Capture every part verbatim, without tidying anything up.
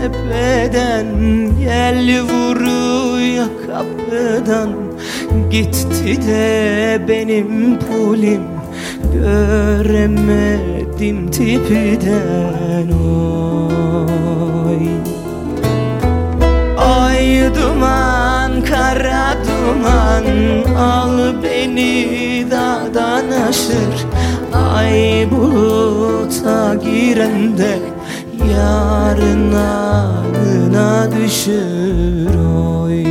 tepeden, yel vuruyor kapıdan. Gitti de benim pulim, göremedim tipiden. Oy ay duman, kara duman, al beni dağdan aşır. Ay buluta girende, yarın anına düşür. Oy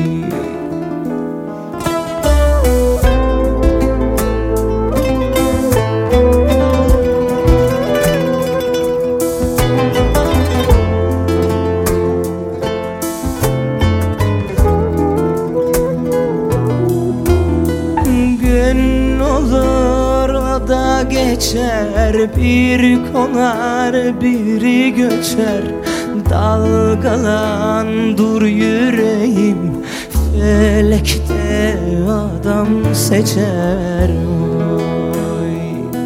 gün olur o da geçer, bir konar biri göçer. Dalgalan dur yüreğim, felekte adam seçer. Oy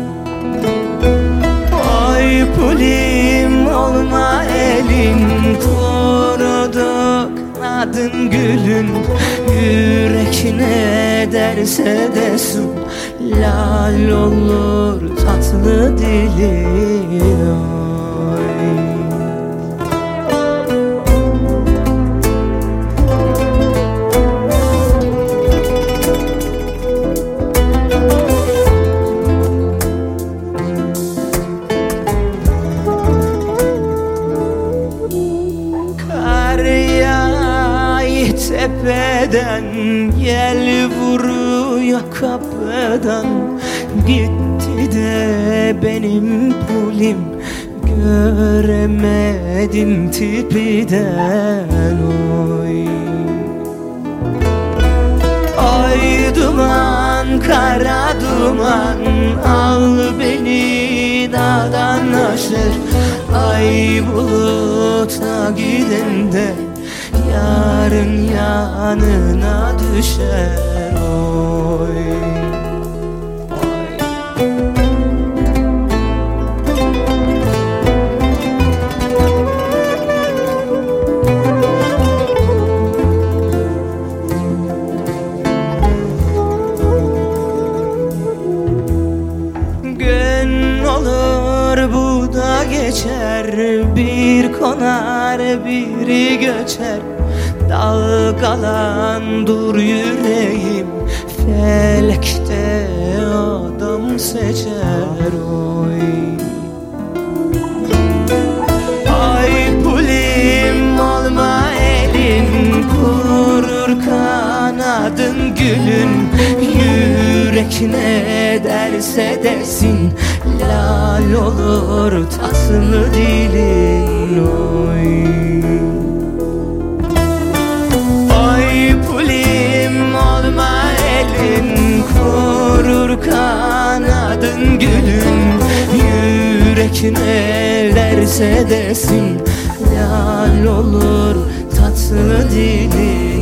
oy pulim olma elin, kuruduk adın gülün. Yürek ne derse desin, lal olur tatlı dilin. Tepeden, yel vuruyor kapıdan. Gitti de benim pulim, göremedim tipiden. Oy ay duman, kara duman, al beni dağdan aşır. Ay buluta gidende, yarın yanına düşer. Oy gün olur bu da geçer, bir konar biri göçer. Dalgalan dur yüreğim, felekte adam seçer. Oy ay pulim olma elin, kurur kanadın gülün. Yürek ne derse desin, lal olur tatlı dilin. Oy kurur kanadın gülün. Yürek ne derse desin, lal olur tatlı dilin.